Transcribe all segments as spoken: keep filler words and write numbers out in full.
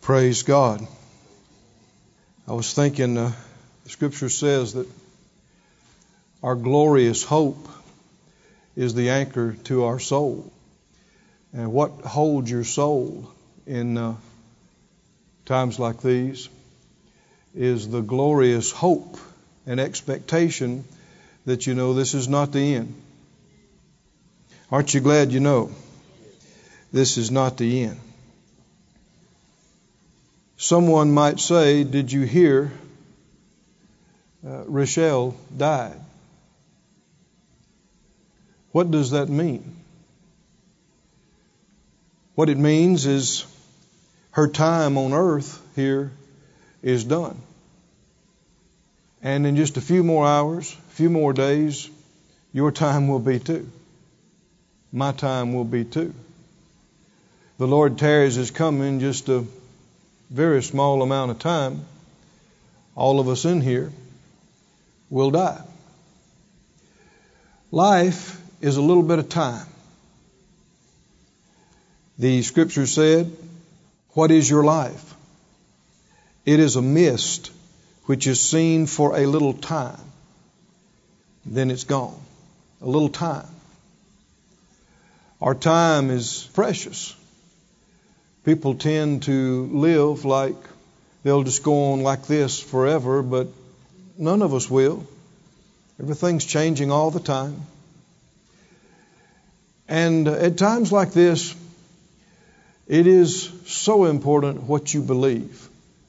Praise God. I was thinking, uh, the Scripture says that our glorious hope is the anchor to our soul. And what holds your soul in uh, times like these is the glorious hope and expectation that you know this is not the end. Aren't you glad you know this is not the end? Someone might say, did you hear uh, Rochelle died? What does that mean? What it means is her time on earth here is done. And in just a few more hours, a few more days, your time will be too. My time will be too. The Lord tarries His coming just a very small amount of time. All of us in here will die. Life is a little bit of time. The Scripture said, what is your life? It is a mist which is seen for a little time. Then it's gone. A little time. Our time is precious. People tend to live like they'll just go on like this forever, but none of us will. Everything's changing all the time. And at times like this, it is so important what you believe.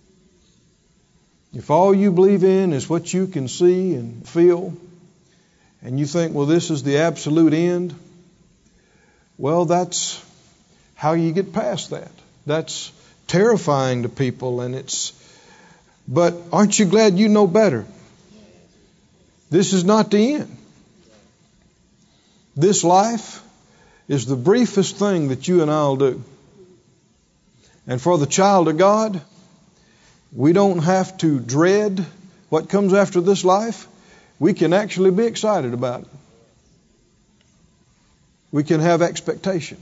If all you believe in is what you can see and feel, and you think, well, this is the absolute end, well, that's how you get past that. That's terrifying to people, and it's, but aren't you glad you know better? This is not the end. This life is the briefest thing that you and I'll do. And for the child of God, we don't have to dread what comes after this life. We can actually be excited about it. We can have expectation.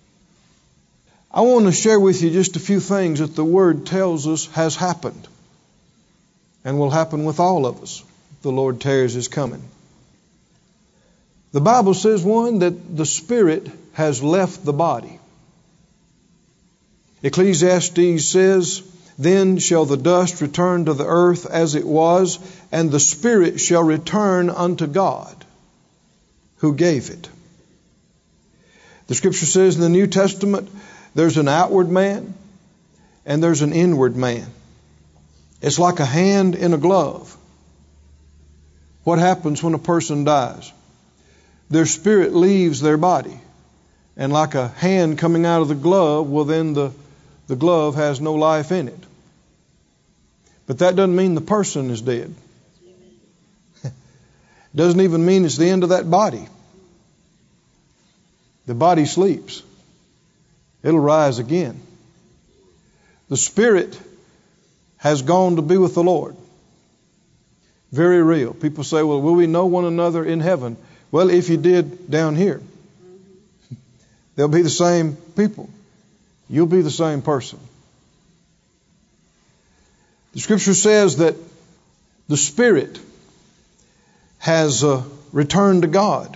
I want to share with you just a few things that the Word tells us has happened and will happen with all of us. The Lord tarries His coming. The Bible says, one, that the spirit has left the body. Ecclesiastes says, then shall the dust return to the earth as it was, and the spirit shall return unto God who gave it. The Scripture says in the New Testament, there's an outward man and there's an inward man. It's like a hand in a glove. What happens when a person dies? Their spirit leaves their body. And like a hand coming out of the glove, well then the, the glove has no life in it. But that doesn't mean the person is dead. Doesn't even mean it's the end of that body. The body sleeps. It'll rise again. The spirit has gone to be with the Lord. Very real. People say, well, will we know one another in heaven? Well, if you did down here, they'll be the same people. You'll be the same person. The Scripture says that the spirit has uh, returned to God.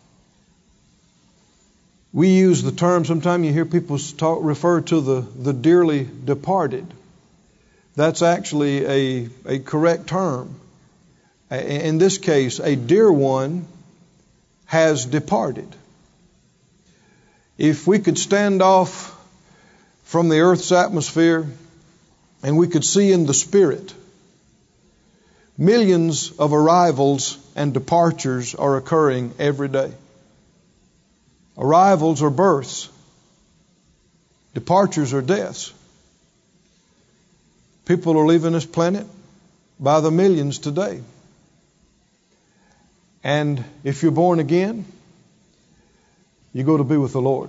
We use the term, sometimes you hear people talk, refer to the, the dearly departed. That's actually a, a correct term. In this case, a dear one has departed. If we could stand off from the earth's atmosphere and we could see in the spirit, millions of arrivals and departures are occurring every day. Arrivals are births. Departures are deaths. People are leaving this planet by the millions today. And if you're born again, you go to be with the Lord.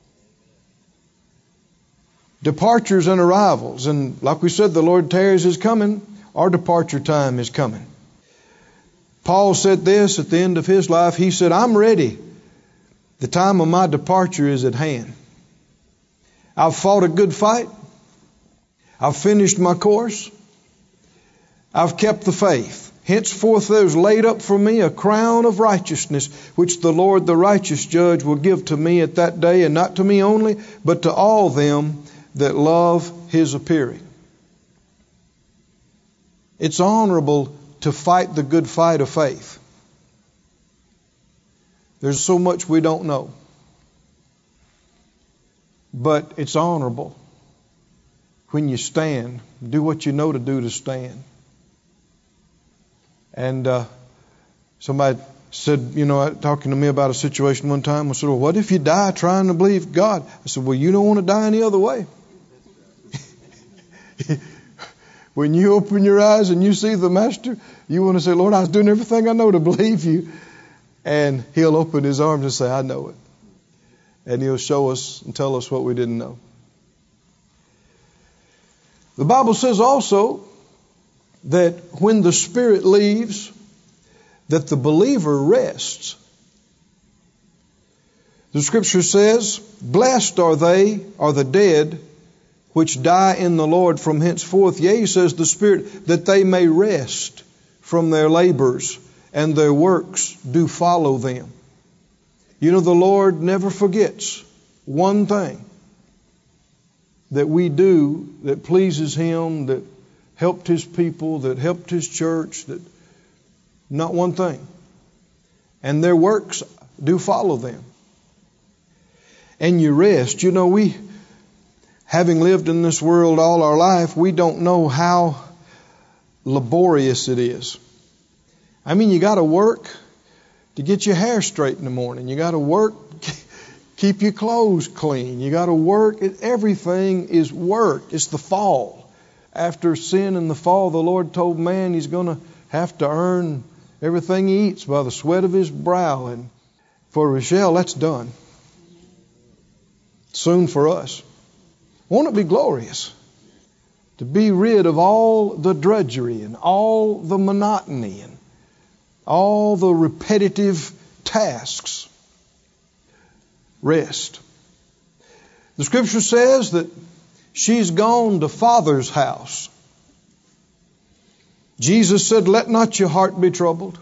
Departures and arrivals. And like we said, the Lord tarries His coming. Our departure time is coming. Paul said this at the end of his life. He said, I'm ready. The time of my departure is at hand. I've fought a good fight. I've finished my course. I've kept the faith. Henceforth there is laid up for me a crown of righteousness, which the Lord the righteous judge will give to me at that day, and not to me only, but to all them that love his appearing. It's honorable to fight the good fight of faith. There's so much we don't know. But it's honorable when you stand. Do what you know to do to stand. And uh, somebody said, you know, talking to me about a situation one time, I said, well, what if you die trying to believe God? I said, well, you don't want to die any other way. When you open your eyes and you see the Master, you want to say, Lord, I was doing everything I know to believe you. And he'll open his arms and say, I know it. And he'll show us and tell us what we didn't know. The Bible says also that when the Spirit leaves, that the believer rests. The Scripture says, blessed are they, are the dead, which die in the Lord from henceforth. Yea, says the Spirit, that they may rest from their labors, and their works do follow them. You know, the Lord never forgets one thing that we do that pleases Him, that helped His people, that helped His church, that not one thing. And their works do follow them. And you rest. You know, we, having lived in this world all our life, we don't know how laborious it is. I mean, you got to work to get your hair straight in the morning. You got to work, keep your clothes clean. You got to work. Everything is work. It's the fall. After sin and the fall, the Lord told man he's going to have to earn everything he eats by the sweat of his brow. And for Rochelle, that's done. Soon for us. Won't it be glorious to be rid of all the drudgery and all the monotony and all the repetitive tasks? Rest. The Scripture says that she's gone to Father's house. Jesus said, let not your heart be troubled.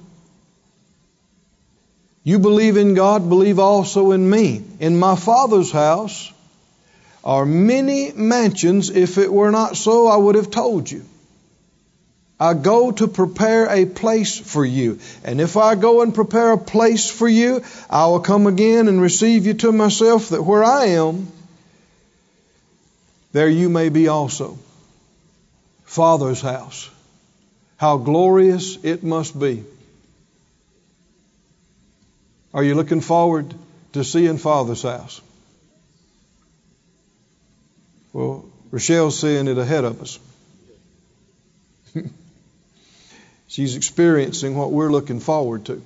You believe in God, believe also in me. In my Father's house are many mansions. If it were not so, I would have told you. I go to prepare a place for you. And if I go and prepare a place for you, I will come again and receive you to myself, that where I am, there you may be also. Father's house. How glorious it must be. Are you looking forward to seeing Father's house? Well, Rochelle's seeing it ahead of us. She's experiencing what we're looking forward to.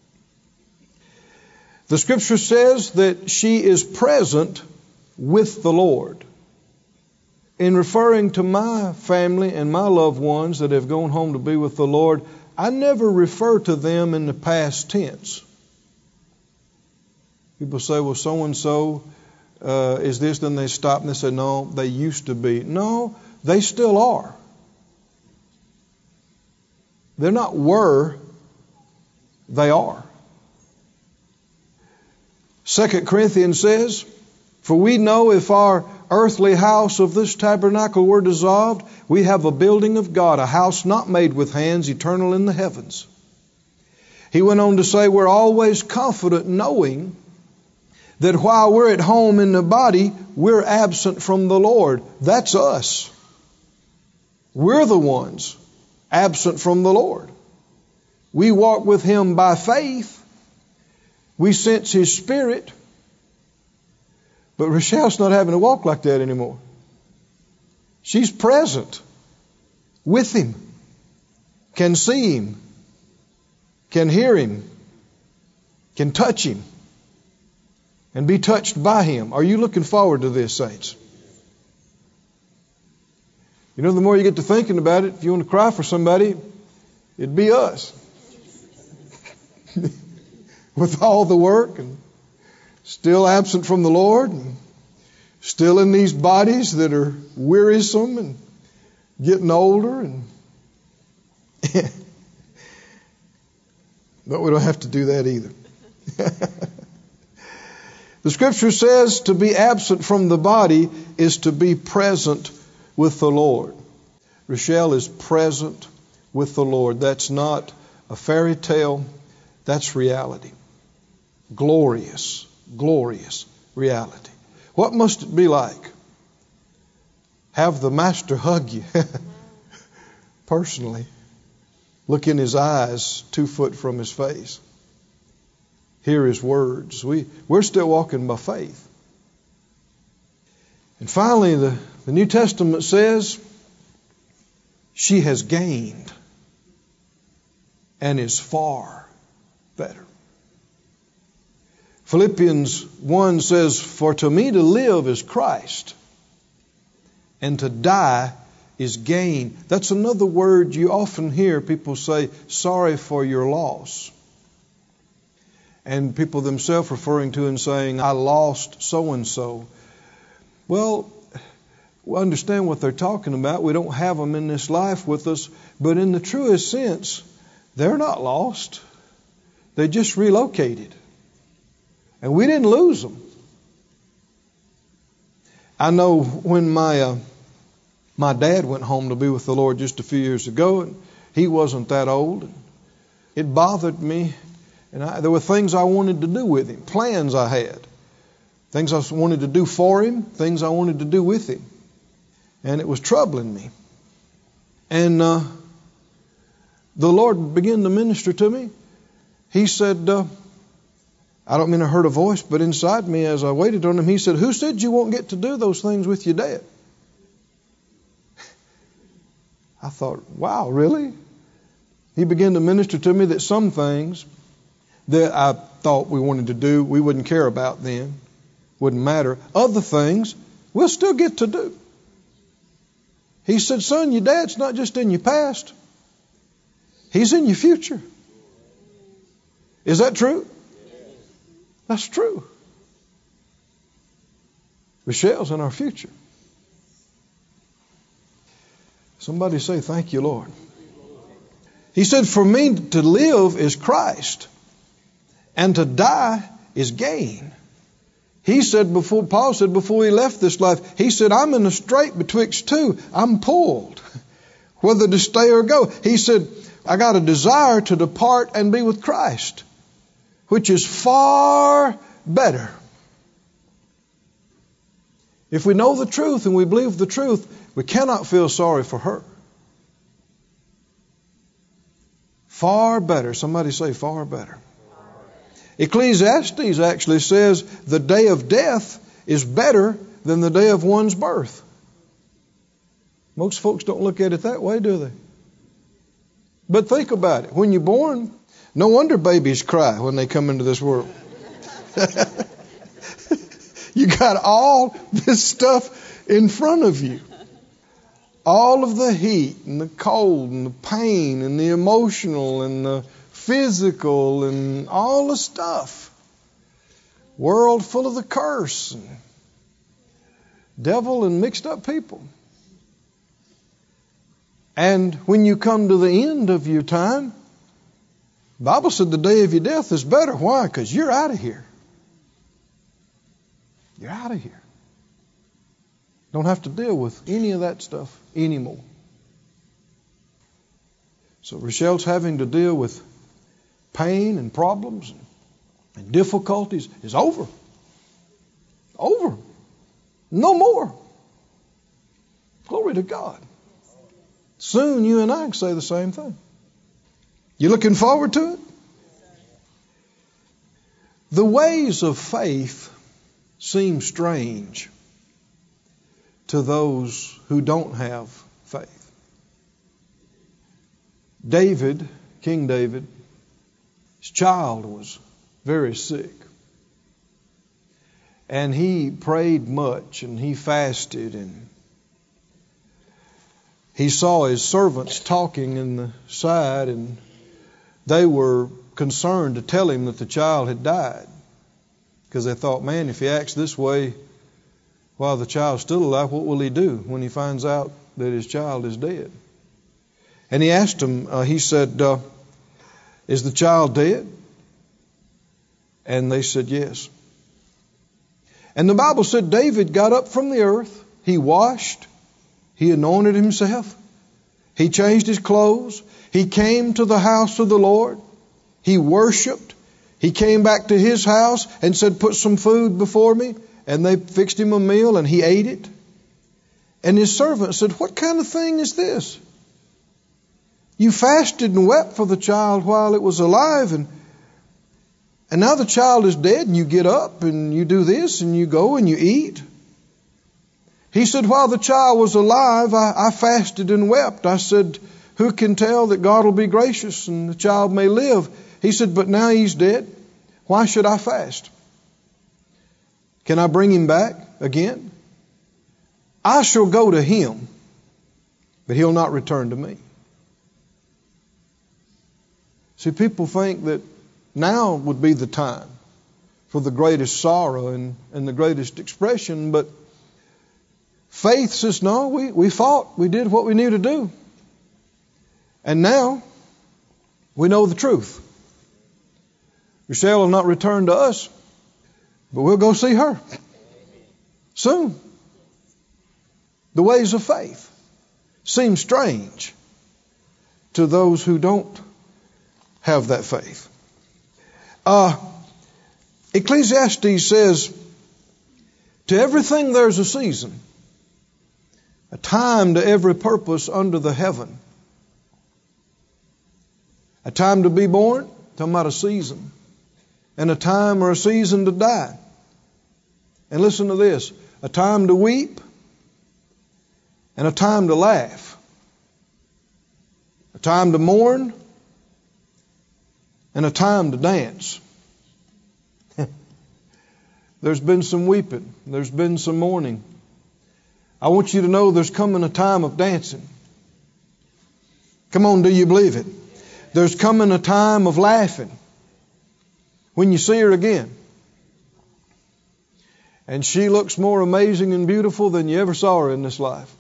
The Scripture says that she is present with the Lord. In referring to my family and my loved ones that have gone home to be with the Lord, I never refer to them in the past tense. People say, well, so-and-so uh, is this, then they stop and they say, no, they used to be. No, they still are. They're not were, they are. Second Corinthians says, for we know if our earthly house of this tabernacle were dissolved, we have a building of God, a house not made with hands, eternal in the heavens. He went on to say, we're always confident knowing that while we're at home in the body, we're absent from the Lord. That's us. We're the ones absent from the Lord. We walk with Him by faith. We sense His Spirit. But Rochelle's not having to walk like that anymore. She's present with Him, can see Him, can hear Him, can touch Him, and be touched by Him. Are you looking forward to this, saints? You know, the more you get to thinking about it, if you want to cry for somebody, it'd be us. With all the work and still absent from the Lord and still in these bodies that are wearisome and getting older, and but we don't have to do that either. The scripture says to be absent from the body is to be present with the Lord. Rochelle is present with the Lord. That's not a fairy tale. That's reality. Glorious, glorious reality. What must it be like? Have the Master hug you personally. Look in his eyes, two foot from his face. Hear his words. We, we're still walking by faith. And finally, the, the New Testament says she has gained and is far better. Philippians one says, for to me to live is Christ, and to die is gain. That's another word you often hear people say, sorry for your loss. And people themselves referring to and saying, I lost so-and-so. Well, we understand what they're talking about. We don't have them in this life with us. But in the truest sense, they're not lost. They just relocated. And we didn't lose them. I know when my uh, my dad went home to be with the Lord just a few years ago, and he wasn't that old. It bothered me. And I, there were things I wanted to do with him, plans I had, things I wanted to do for him, things I wanted to do with him. And it was troubling me. And uh, the Lord began to minister to me. He said, uh, I don't mean I heard a voice, but inside me as I waited on him, he said, who said you won't get to do those things with your dad? I thought, wow, really? He began to minister to me that some things that I thought we wanted to do, we wouldn't care about then, wouldn't matter. Other things we'll still get to do. He said, son, your dad's not just in your past. He's in your future. Is that true? That's true. Rochelle's in our future. Somebody say, thank you, Lord. He said, for me to live is Christ, and to die is gain. He said before, Paul said before he left this life, he said, I'm in a strait betwixt two. I'm pulled, whether to stay or go. He said, I got a desire to depart and be with Christ, which is far better. If we know the truth and we believe the truth, we cannot feel sorry for her. Far better. Somebody say far better. Ecclesiastes actually says the day of death is better than the day of one's birth. Most folks don't look at it that way, do they? But think about it. When you're born, no wonder babies cry when they come into this world. You got all this stuff in front of you. All of the heat and the cold and the pain and the emotional and the physical and all the stuff. World full of the curse and devil and mixed up people. And when you come to the end of your time, the Bible said the day of your death is better. Why? Because you're out of here. You're out of here. Don't have to deal with any of that stuff anymore. So Rochelle's having to deal with pain and problems and difficulties is over. Over. No more. Glory to God. Soon you and I can say the same thing. You looking forward to it? The ways of faith seem strange to those who don't have faith. David, King David, his child was very sick. And he prayed much and he fasted and he saw his servants talking in the side and they were concerned to tell him that the child had died. Because they thought, man, if he acts this way, while the child's still alive, what will he do when he finds out that his child is dead? And he asked him, uh, he said, uh, is the child dead? And they said, yes. And the Bible said David got up from the earth. He washed. He anointed himself. He changed his clothes. He came to the house of the Lord. He worshiped. He came back to his house and said, put some food before me. And they fixed him a meal and he ate it. And his servant said, what kind of thing is this? You fasted and wept for the child while it was alive, and and now the child is dead, and you get up and you do this and you go and you eat. He said, while the child was alive, I, I fasted and wept. I said, who can tell that God will be gracious and the child may live? He said, but now he's dead. Why should I fast? Can I bring him back again? I shall go to him, but he'll not return to me. See, people think that now would be the time for the greatest sorrow and, and the greatest expression, but faith says, no, we, we fought. We did what we knew to do. And now we know the truth. Rochelle will not return to us, but we'll go see her soon. The ways of faith seem strange to those who don't have that faith. Uh, Ecclesiastes says, to everything there's a season, a time to every purpose under the heaven. A time to be born, talking about a season, and a time or a season to die. And listen to this, a time to weep and a time to laugh, a time to mourn and a time to dance. There's been some weeping. There's been some mourning. I want you to know there's coming a time of dancing. Come on, do you believe it? There's coming a time of laughing when you see her again. And she looks more amazing and beautiful than you ever saw her in this life.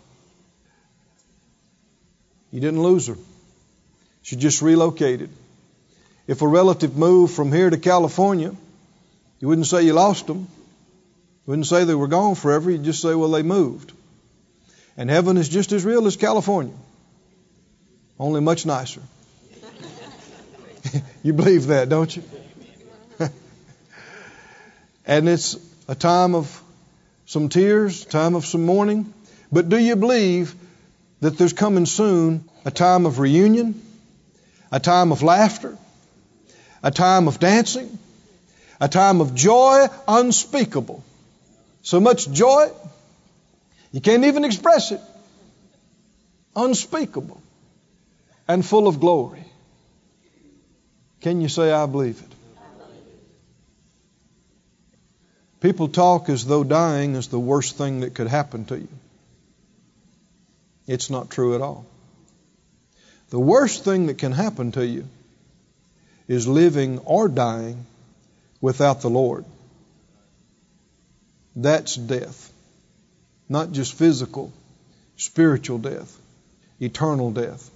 You didn't lose her. She just relocated. If a relative moved from here to California, you wouldn't say you lost them. You wouldn't say they were gone forever. You'd just say, well, they moved. And heaven is just as real as California, only much nicer. You believe that, don't you? And it's a time of some tears, a time of some mourning. But do you believe that there's coming soon a time of reunion, a time of laughter, a time of dancing, a time of joy unspeakable? So much joy, you can't even express it. Unspeakable and full of glory. Can you say, I believe it? People talk as though dying is the worst thing that could happen to you. It's not true at all. The worst thing that can happen to you is living or dying without the Lord. That's death. Not just physical, spiritual death, eternal death.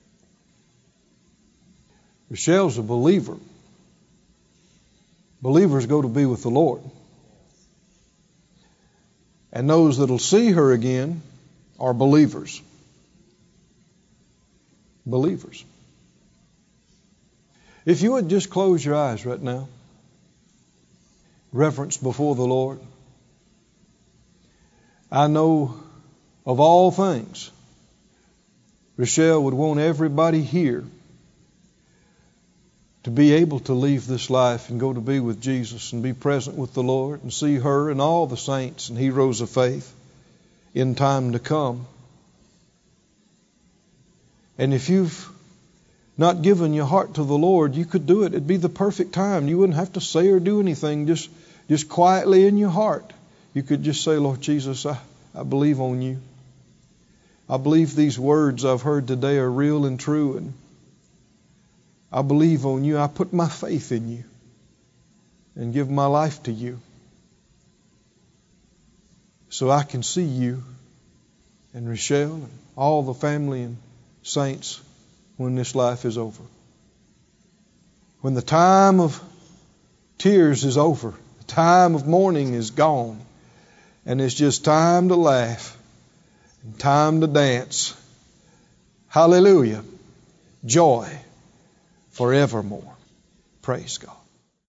Rochelle's a believer. Believers go to be with the Lord. And those that'll see her again are believers. Believers. If you would just close your eyes right now. Reverence before the Lord. I know of all things, Rochelle would want everybody here to be able to leave this life and go to be with Jesus and be present with the Lord and see her and all the saints and heroes of faith in time to come. And if you've not given your heart to the Lord, you could do it. It'd be the perfect time. You wouldn't have to say or do anything. Just, just quietly in your heart, you could just say, Lord Jesus, I, I believe on you. I believe these words I've heard today are real and true, and I believe on you. I put my faith in you and give my life to you. so I can see you and Rochelle and all the family and saints when this life is over. When the time of tears is over, the time of mourning is gone, and it's just time to laugh and time to dance. Hallelujah. Joy forevermore. Praise God.